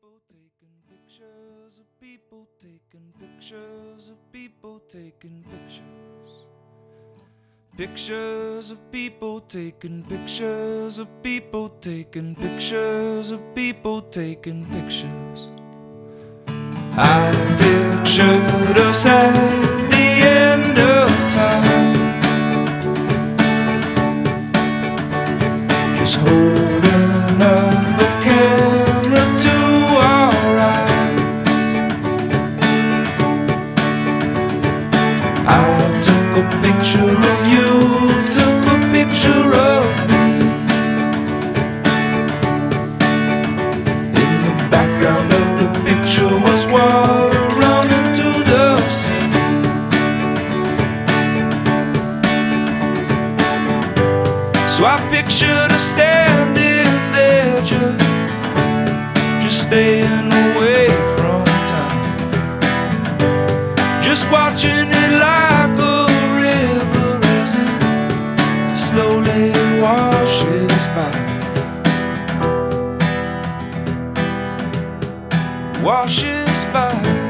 People taking pictures of people taking pictures of people taking pictures. Pictures of people taking pictures of people taking pictures of people taking pictures. I pictured us at the end of time, just holding up a camera to our eyes. I took a picture of you, took a picture of me. In the background of the picture was water running to the sea. So I pictured us standing there, just staying away from time, just watching it like a river as it slowly washes by, washes by.